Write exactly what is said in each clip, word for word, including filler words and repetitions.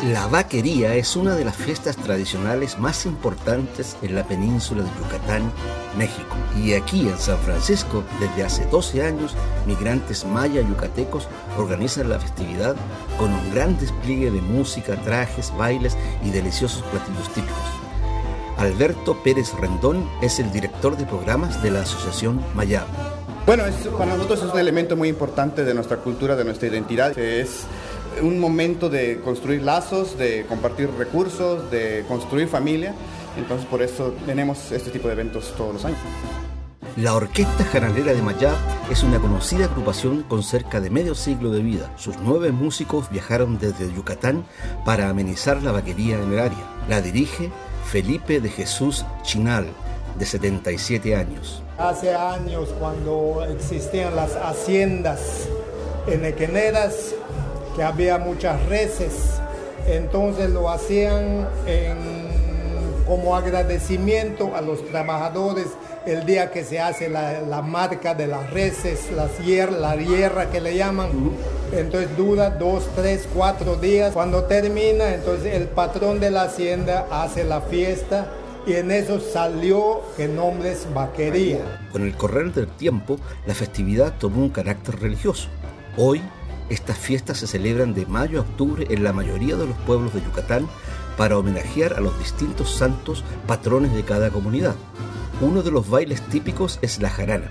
La vaquería es una de las fiestas tradicionales más importantes en la península de Yucatán, México. Y aquí en San Francisco, desde hace doce años, migrantes maya yucatecos organizan la festividad con un gran despliegue de música, trajes, bailes y deliciosos platillos típicos. Alberto Pérez Rendón es el director de programas de la Asociación Mayab. Bueno, es, para nosotros es un elemento muy importante de nuestra cultura, de nuestra identidad. Es un momento de construir lazos, de compartir recursos, de construir familia. Entonces, por eso tenemos este tipo de eventos todos los años. La Orquesta Jaralera de Mayab es una conocida agrupación con cerca de medio siglo de vida. Sus nueve músicos viajaron desde Yucatán para amenizar la vaquería en el área. La dirige Felipe de Jesús Chinal, de setenta y siete años. Hace años, cuando existían las haciendas enequeneras, que había muchas reses, entonces lo hacían en, como agradecimiento a los trabajadores el día que se hace la, la marca de las reses, las hier, la hierra que le llaman. Entonces dura dos, tres, cuatro días. Cuando termina, entonces el patrón de la hacienda hace la fiesta y en eso salió que el nombre es vaquería. Con el correr del tiempo, la festividad tomó un carácter religioso. Hoy, estas fiestas se celebran de mayo a octubre en la mayoría de los pueblos de Yucatán para homenajear a los distintos santos patrones de cada comunidad. Uno de los bailes típicos es la jarana.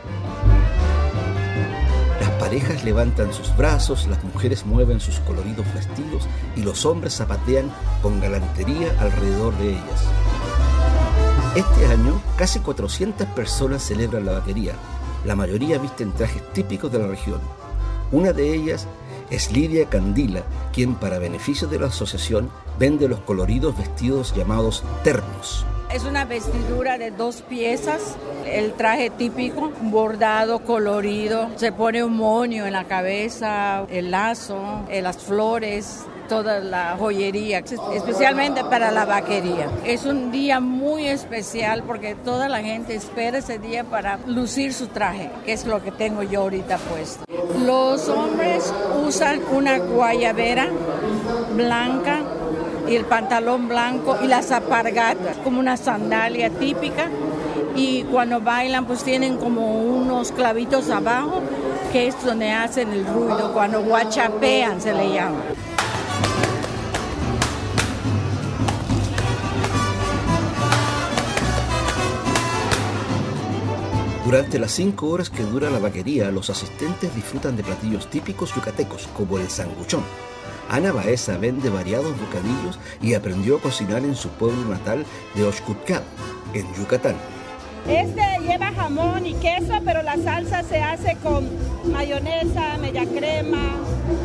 Las parejas levantan sus brazos, las mujeres mueven sus coloridos vestidos y los hombres zapatean con galantería alrededor de ellas. Este año, casi cuatrocientas personas celebran la vaquería. La mayoría visten trajes típicos de la región. Una de ellas es Lidia Candila, quien para beneficio de la asociación vende los coloridos vestidos llamados ternos. Es una vestidura de dos piezas, el traje típico, bordado, colorido, se pone un moño en la cabeza, el lazo, las flores, toda la joyería, especialmente para la vaquería. Es un día muy especial porque toda la gente espera ese día para lucir su traje, que es lo que tengo yo ahorita puesto. Los hombres usan una guayabera blanca y el pantalón blanco y las alpargatas, como una sandalia típica, y cuando bailan pues tienen como unos clavitos abajo, que es donde hacen el ruido, cuando guachapean se le llama. Durante las cinco horas que dura la vaquería, los asistentes disfrutan de platillos típicos yucatecos, como el sanguchón. Ana Baeza vende variados bocadillos y aprendió a cocinar en su pueblo natal de Oxcutcal, en Yucatán. Este lleva jamón y queso, pero la salsa se hace con mayonesa, media crema,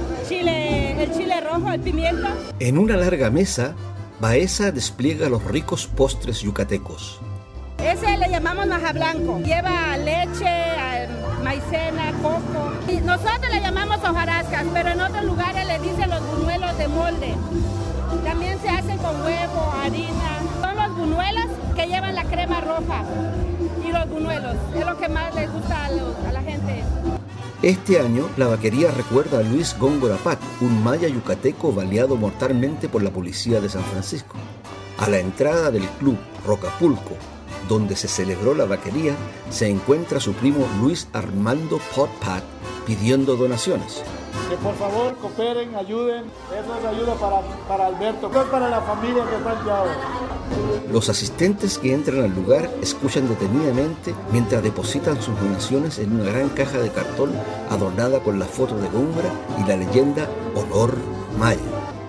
chile, el chile rojo, el pimiento. En una larga mesa, Baeza despliega los ricos postres yucatecos. Ese le llamamos maja blanco. Lleva leche, maicena, coco. Y nosotros le llamamos hojarascas, pero en otros lugares le dicen los buñuelos de molde. También se hacen con huevo, harina. Son los buñuelos que llevan la crema roja y los buñuelos. Es lo que más les gusta a, los, a la gente. Este año, la vaquería recuerda a Luis Góngora Pac, un maya yucateco baleado mortalmente por la policía de San Francisco. A la entrada del club Rocapulco, donde se celebró la vaquería, se encuentra su primo Luis Armando Pot Pat pidiendo donaciones. Que por favor cooperen, ayuden. Eso es ayuda para, para Alberto, no es para la familia que está en Yao. Los asistentes que entran al lugar escuchan detenidamente mientras depositan sus donaciones en una gran caja de cartón adornada con la foto de Góngora y la leyenda Honor Maya.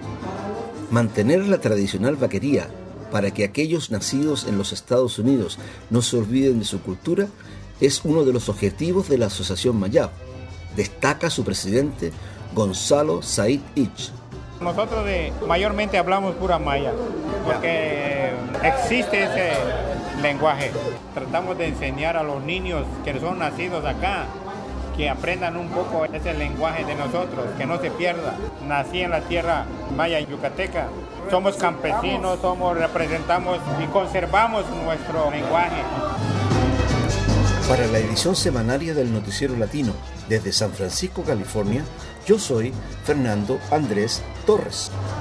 Mantener la tradicional vaquería para que aquellos nacidos en los Estados Unidos no se olviden de su cultura es uno de los objetivos de la Asociación Mayab, destaca su presidente Gonzalo Said Ich. Nosotros de, mayormente hablamos pura maya, porque existe ese lenguaje. Tratamos de enseñar a los niños que son nacidos acá, que aprendan un poco ese lenguaje de nosotros, que no se pierda. Nací en la tierra maya yucateca. Somos campesinos, somos, representamos y conservamos nuestro lenguaje. Para la edición semanaria del Noticiero Latino, desde San Francisco, California, yo soy Fernando Andrés Torres.